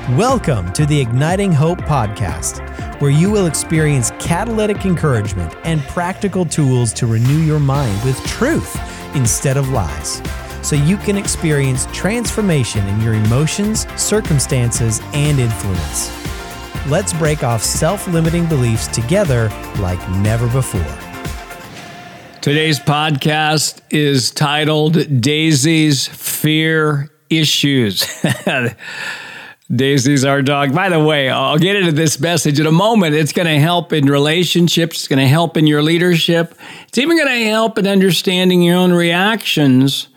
Welcome to the Igniting Hope podcast, where you will experience catalytic encouragement and practical tools to renew your mind with truth instead of lies, so you can experience transformation in your emotions, circumstances, and influence. Let's break off self-limiting beliefs together like never before. Today's podcast is titled Daisy's Fear Issues. Daisy's our dog. By the way, I'll get into this message in a moment. It's going to help in relationships. It's going to help in your leadership. It's even going to help in understanding your own reactions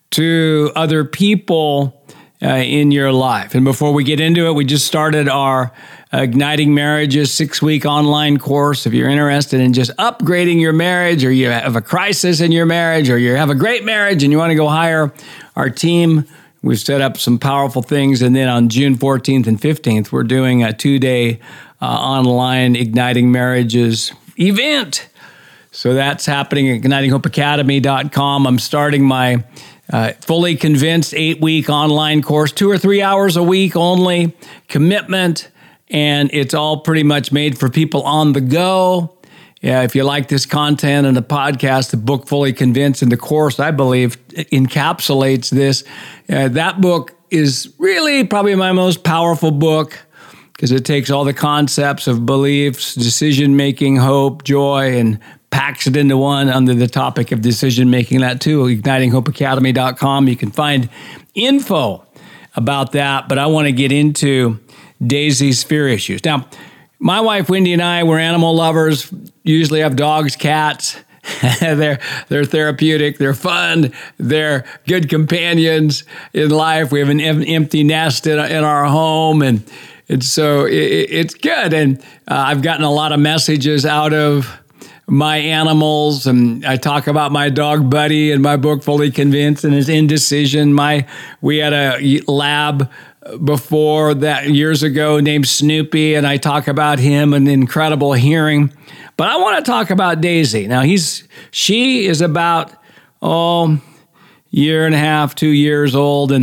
to other people in your life. And before we get into it, we just started our Igniting Marriages 6-week online course. If you're interested in just upgrading your marriage, or you have a crisis in your marriage, or you have a great marriage and you want to go hire our team, we've set up some powerful things. And then on June 14th and 15th, we're doing a 2-day online Igniting Marriages event. So that's happening at ignitinghopeacademy.com. I'm starting my Fully Convinced 8-week online course, 2 or 3 hours a week only, commitment. And it's all pretty much made for people on the go. Yeah, if you like this content and the podcast, the book Fully Convinced and the course, I believe, encapsulates this. That book is really probably my most powerful book because it takes all the concepts of beliefs, decision-making, hope, joy, and packs it into one under the topic of decision-making. That too, ignitinghopeacademy.com. You can find info about that, but I want to get into Daisy's fear issues. Now, my wife, Wendy, and I, we're animal lovers, usually have dogs, cats. They're therapeutic, they're fun, they're good companions in life. We have an empty nest in our home, and so it's good. And I've gotten a lot of messages out of my animals, and I talk about my dog Buddy in my book, Fully Convinced, and his indecision. We had a lab before that years ago named Snoopy, and I talk about him and incredible hearing. But I want to talk about Daisy. Now, she is about, year and a half, 2 years old,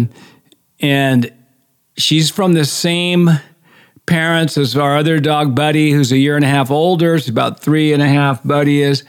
and she's from the same parents as our other dog, Buddy, who's a year and a half older. She's about 3.5, Buddy is.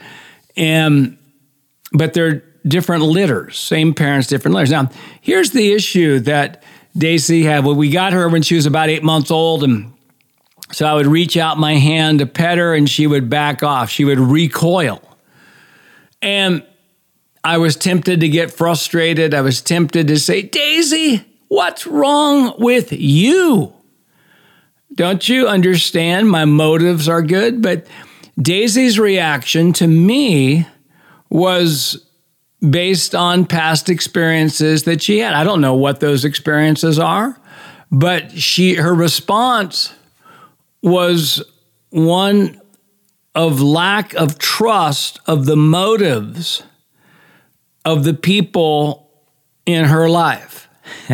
But they're different litters, same parents, different litters. Now, here's the issue that Daisy had. Well, we got her when she was about 8 months old, and so I would reach out my hand to pet her, and she would back off. She would recoil. And I was tempted to get frustrated. I was tempted to say, Daisy, what's wrong with you? Don't you understand? My motives are good. But Daisy's reaction to me was based on past experiences that she had. I don't know what those experiences are, but her response was one of lack of trust of the motives of the people in her life.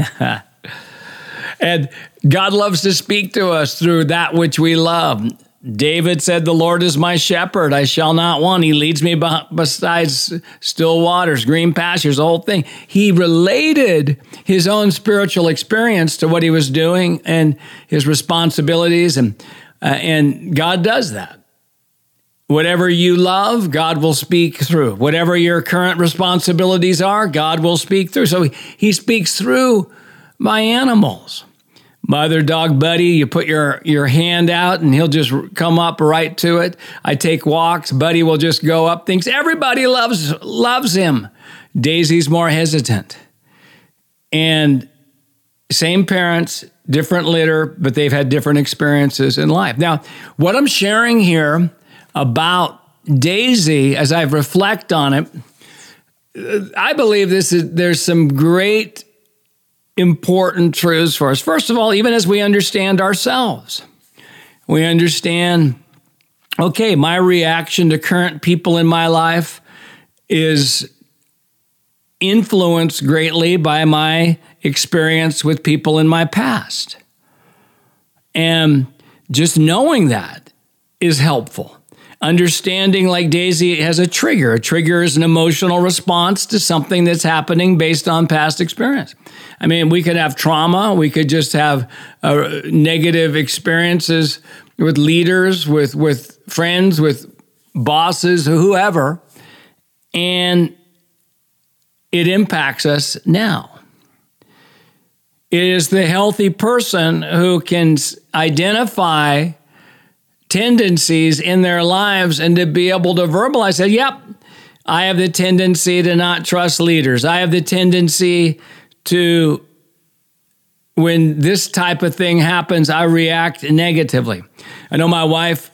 And God loves to speak to us through that which we love. David said, the Lord is my shepherd, I shall not want. He leads me beside still waters, green pastures, the whole thing. He related his own spiritual experience to what he was doing and his responsibilities, and God does that. Whatever you love, God will speak through. Whatever your current responsibilities are, God will speak through. So he speaks through my animals. My other dog, Buddy, you put your hand out and he'll just come up right to it. I take walks. Buddy will just go up things. Everybody loves him. Daisy's more hesitant. And same parents, different litter, but they've had different experiences in life. Now, what I'm sharing here about Daisy, as I reflect on it, I believe there's some great important truths for us. First of all, even as we understand ourselves, we understand, okay, my reaction to current people in my life is influenced greatly by my experience with people in my past. And just knowing that is helpful. Understanding, like Daisy, has a trigger. A trigger is an emotional response to something that's happening based on past experience. I mean, we could have trauma. We could just have negative experiences with leaders, with friends, with bosses, whoever, and it impacts us now. It is the healthy person who can identify tendencies in their lives and to be able to verbalize that, yep, I have the tendency to not trust leaders. I have the tendency to, when this type of thing happens, I react negatively. I know my wife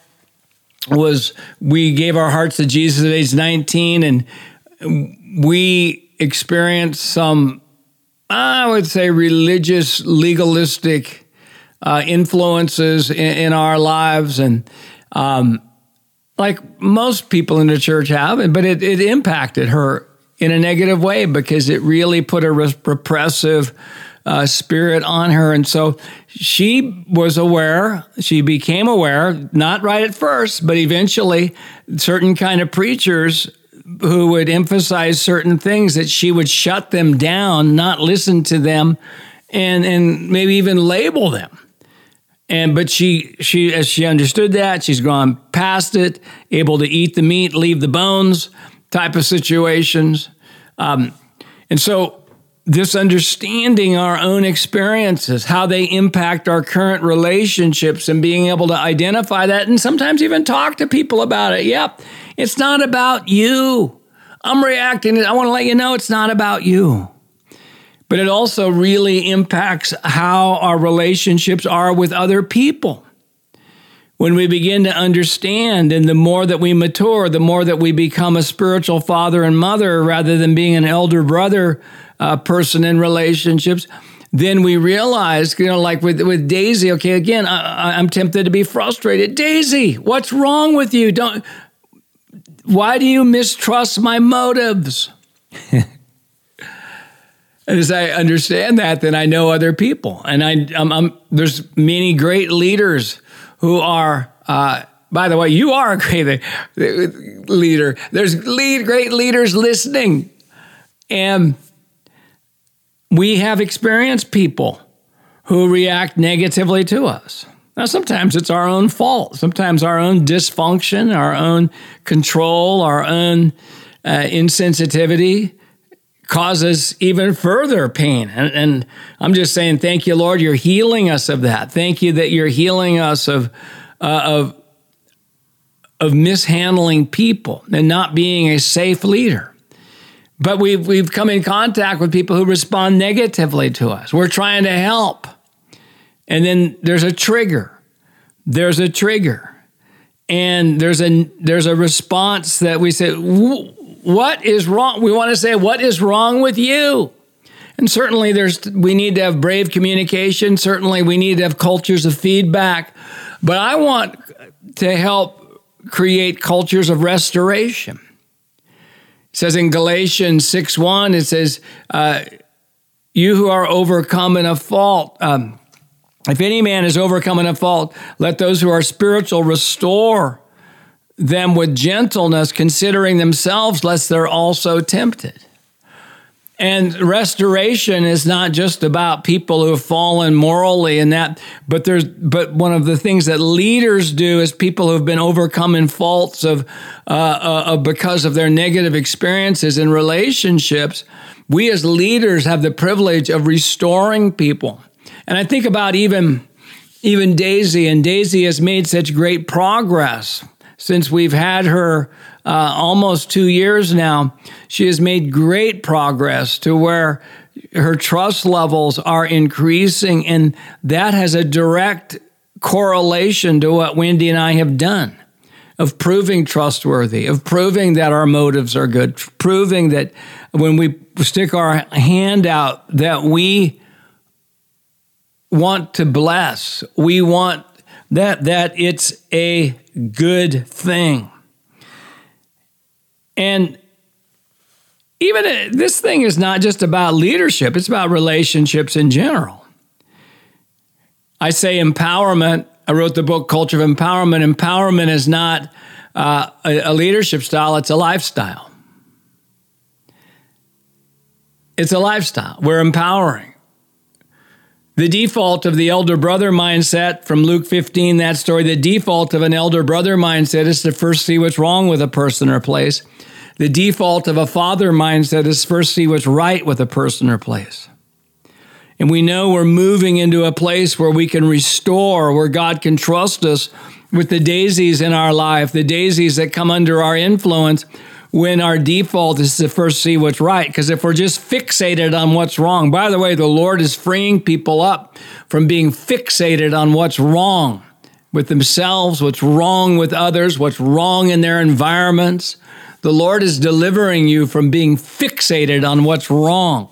we gave our hearts to Jesus at age 19, and we experienced some, I would say, religious, legalistic influences in our lives, and like most people in the church have, but it impacted her in a negative way because it really put a repressive spirit on her. And so she was aware, she became aware, not right at first, but eventually certain kind of preachers who would emphasize certain things, that she would shut them down, not listen to them, and maybe even label them. But she, as she understood that, she's gone past it, able to eat the meat, leave the bones type of situations. And so this understanding our own experiences, how they impact our current relationships, and being able to identify that and sometimes even talk to people about it. Yep, it's not about you. I'm reacting. I want to let you know it's not about you. But it also really impacts how our relationships are with other people. When we begin to understand, and the more that we mature, the more that we become a spiritual father and mother rather than being an elder brother person in relationships, then we realize, like with Daisy, okay, again, I'm tempted to be frustrated. Daisy, what's wrong with you? Why do you mistrust my motives? And as I understand that, then I know other people. And there's many great leaders who are, by the way, you are a great leader. There's great leaders listening. And we have experienced people who react negatively to us. Now, sometimes it's our own fault. Sometimes our own dysfunction, our own control, our own insensitivity causes even further pain. And I'm just saying, thank you, Lord, you're healing us of that. Thank you that you're healing us of mishandling people and not being a safe leader. But we've come in contact with people who respond negatively to us. We're trying to help. And then there's a trigger. There's a trigger. And there's a response that we say, what is wrong? We want to say, what is wrong with you? And certainly we need to have brave communication. Certainly we need to have cultures of feedback. But I want to help create cultures of restoration. It says in Galatians 6:1, it says, you who are overcome in a fault, if any man is overcome in a fault, let those who are spiritual restore them with gentleness, considering themselves, lest they're also tempted. And restoration is not just about people who have fallen morally and that, but one of the things that leaders do is people who have been overcome in faults of because of their negative experiences in relationships. We as leaders have the privilege of restoring people. And I think about even Daisy, and Daisy has made such great progress since we've had her almost 2 years now. She has made great progress to where her trust levels are increasing, and that has a direct correlation to what Wendy and I have done, of proving trustworthy, of proving that our motives are good, proving that when we stick our hand out that we want to bless, we want that it's a good thing. And even this thing is not just about leadership, it's about relationships in general. I say empowerment. I wrote the book, Culture of Empowerment. Empowerment is not a leadership style, it's a lifestyle. It's a lifestyle. We're empowering. The default of the elder brother mindset from Luke 15, that story, the default of an elder brother mindset is to first see what's wrong with a person or place. The default of a father mindset is first see what's right with a person or place. And we know we're moving into a place where we can restore, where God can trust us with the daisies in our life, the daisies that come under our influence, when our default is to first see what's right. Because if we're just fixated on what's wrong, by the way, the Lord is freeing people up from being fixated on what's wrong with themselves, what's wrong with others, what's wrong in their environments. The Lord is delivering you from being fixated on what's wrong.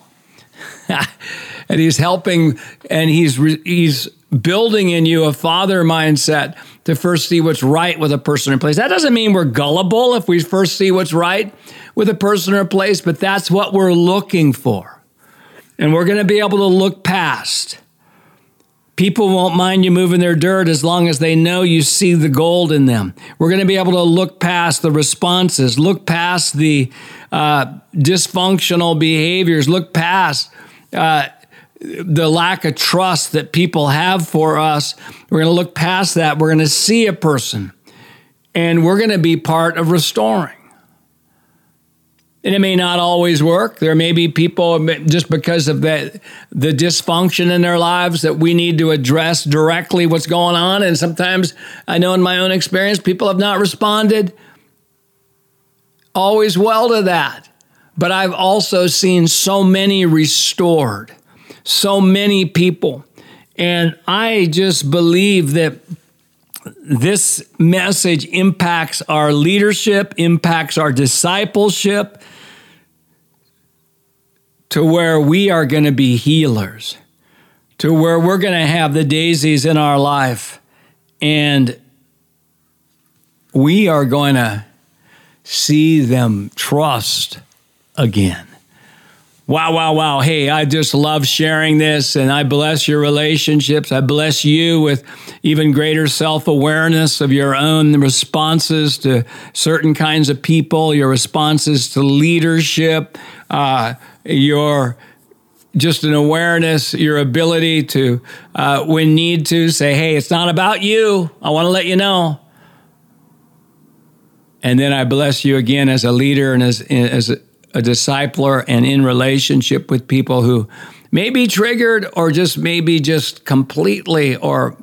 And He's helping, and He's building in you a father mindset to first see what's right with a person or place. That doesn't mean we're gullible if we first see what's right with a person or place, but that's what we're looking for. And we're going to be able to look past. People won't mind you moving their dirt as long as they know you see the gold in them. We're going to be able to look past the responses, look past the dysfunctional behaviors, look past the lack of trust that people have for us. We're going to look past that. We're going to see a person, and we're going to be part of restoring. And it may not always work. There may be people, just because of the dysfunction in their lives, that we need to address directly what's going on. And sometimes, I know in my own experience, people have not responded always well to that. But I've also seen so many restored. So many people. And I just believe that this message impacts our leadership, impacts our discipleship, to where we are going to be healers, to where we're going to have the daisies in our life, and we are going to see them trust again. Wow, wow, wow. Hey, I just love sharing this, and I bless your relationships. I bless you with even greater self-awareness of your own responses to certain kinds of people, your responses to leadership, your just an awareness, your ability to, when need to, say, hey, it's not about you. I want to let you know. And then I bless you again as a leader and as a discipler and in relationship with people who may be triggered or just maybe just completely or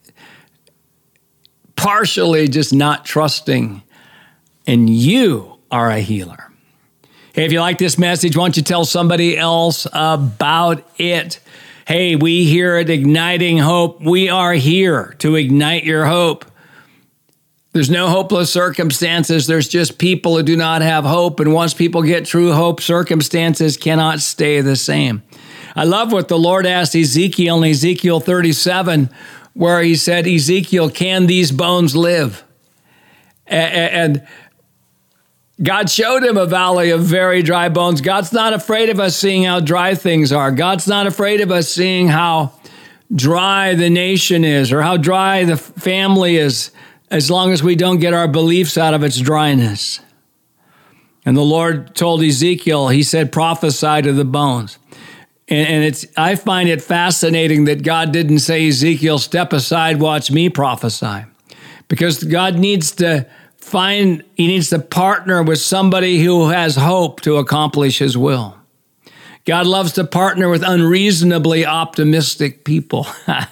partially just not trusting. And you are a healer. Hey, if you like this message, why don't you tell somebody else about it? Hey, we here at Igniting Hope, we are here to ignite your hope. There's no hopeless circumstances. There's just people who do not have hope. And once people get true hope, circumstances cannot stay the same. I love what the Lord asked Ezekiel in Ezekiel 37, where He said, Ezekiel, can these bones live? And God showed him a valley of very dry bones. God's not afraid of us seeing how dry things are. God's not afraid of us seeing how dry the nation is or how dry the family is, as long as we don't get our beliefs out of its dryness. And the Lord told Ezekiel, He said, prophesy to the bones. And I find it fascinating that God didn't say, Ezekiel, step aside, watch me prophesy. Because God needs to He needs to partner with somebody who has hope to accomplish His will. God loves to partner with unreasonably optimistic people.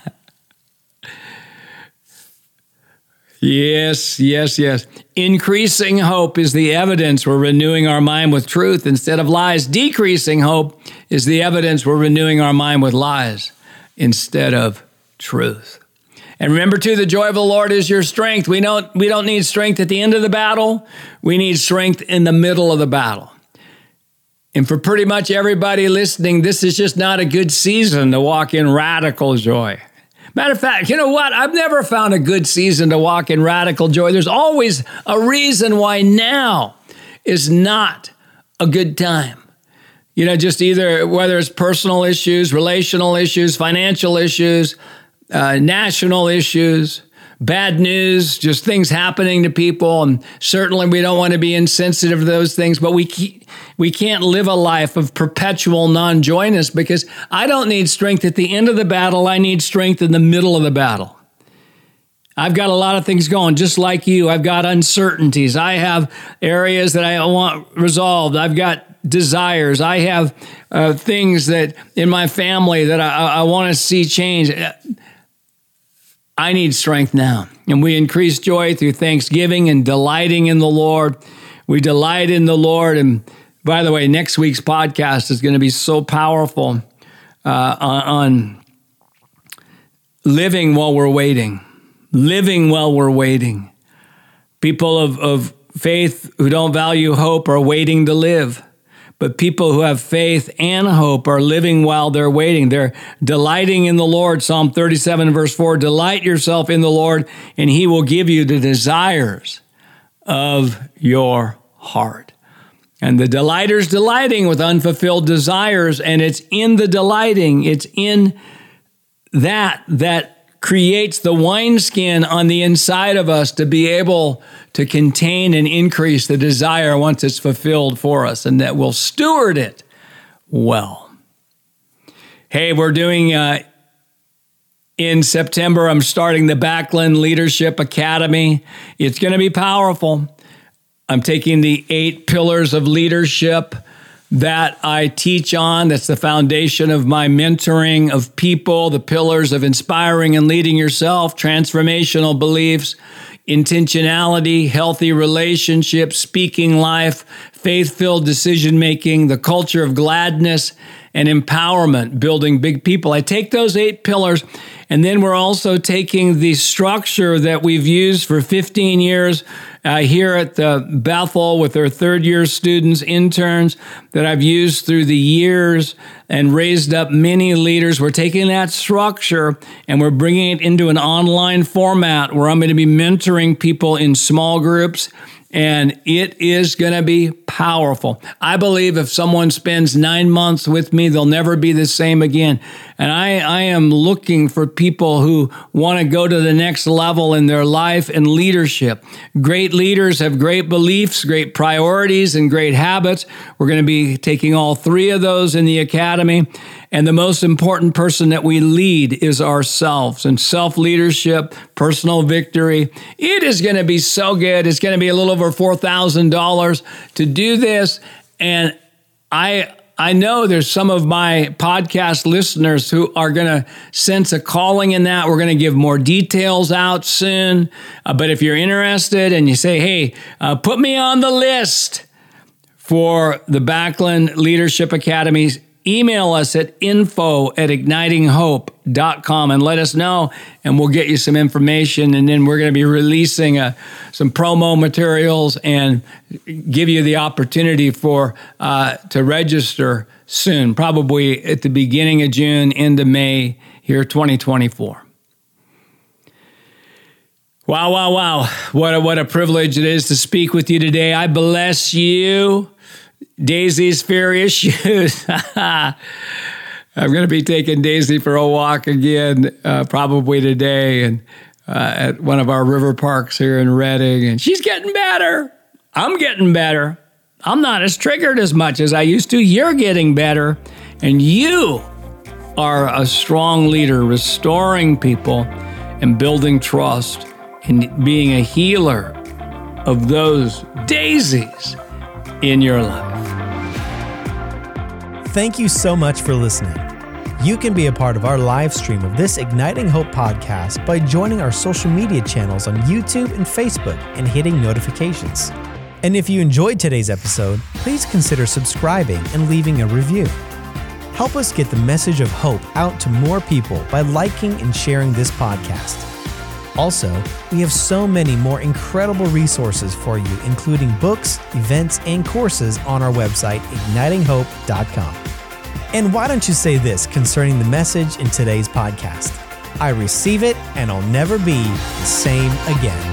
Yes, yes, yes. Increasing hope is the evidence we're renewing our mind with truth instead of lies. Decreasing hope is the evidence we're renewing our mind with lies instead of truth. And remember, too, the joy of the Lord is your strength. We don't need strength at the end of the battle. We need strength in the middle of the battle. And for pretty much everybody listening, this is just not a good season to walk in radical joy. Matter of fact, you know what? I've never found a good season to walk in radical joy. There's always a reason why now is not a good time. You know, just either whether it's personal issues, relational issues, financial issues, national issues, bad news, just things happening to people. And certainly we don't want to be insensitive to those things, but we can't live a life of perpetual non-joyness, because I don't need strength at the end of the battle. I need strength in the middle of the battle. I've got a lot of things going, just like you. I've got uncertainties. I have areas that I want resolved. I've got desires. I have things that in my family that I want to see change. I need strength now. And we increase joy through thanksgiving and delighting in the Lord. We delight in the Lord. And by the way, next week's podcast is going to be so powerful on living while we're waiting. Living while we're waiting. People of faith who don't value hope are waiting to live. But people who have faith and hope are living while they're waiting. They're delighting in the Lord. Psalm 37, verse 4, delight yourself in the Lord, and he will give you the desires of your heart. And the delighters delighting with unfulfilled desires, and it's in the delighting, it's in that creates the wineskin on the inside of us to be able to contain and increase the desire once it's fulfilled for us, and that we'll steward it well. Hey, we're doing, in September, I'm starting the Backlund Leadership Academy. It's going to be powerful. I'm taking the 8 pillars of leadership that I teach on. That's the foundation of my mentoring of people, the pillars of inspiring and leading yourself, transformational beliefs, intentionality, healthy relationships, speaking life, faith-filled decision-making, the culture of gladness, and empowerment, building big people. I take those 8 pillars, and then we're also taking the structure that we've used for 15 years here at the Bethel with our third-year students, interns, that I've used through the years and raised up many leaders. We're taking that structure and we're bringing it into an online format where I'm going to be mentoring people in small groups, and it is going to be powerful. I believe if someone spends 9 months with me, they'll never be the same again. And I am looking for people who want to go to the next level in their life and leadership. Great leaders have great beliefs, great priorities, and great habits. We're going to be taking all 3 of those in the academy. And the most important person that we lead is ourselves. And self-leadership, personal victory, it is going to be so good. It's going to be a little over $4,000 to do this. And I know there's some of my podcast listeners who are going to sense a calling in that. We're going to give more details out soon. But if you're interested and you say, hey, put me on the list for the Backlund Leadership Academy, email us at info@ignitinghope.com and let us know, and we'll get you some information. And then we're going to be releasing some promo materials and give you the opportunity to register soon, probably at the beginning of June, end of May, here 2024. Wow. What a privilege it is to speak with you today. I bless you. Daisy's Fear Issues. I'm going to be taking Daisy for a walk again, probably today, and at one of our river parks here in Redding. And she's getting better. I'm getting better. I'm not as triggered as much as I used to. You're getting better. And you are a strong leader, restoring people and building trust and being a healer of those daisies in your life. Thank you so much for listening. You can be a part of our live stream of this Igniting Hope podcast by joining our social media channels on YouTube and Facebook and hitting notifications. And if you enjoyed today's episode, please consider subscribing and leaving a review. Help us get the message of hope out to more people by liking and sharing this podcast. Also, we have so many more incredible resources for you, including books, events, and courses on our website, ignitinghope.com. And why don't you say this concerning the message in today's podcast? I receive it, and I'll never be the same again.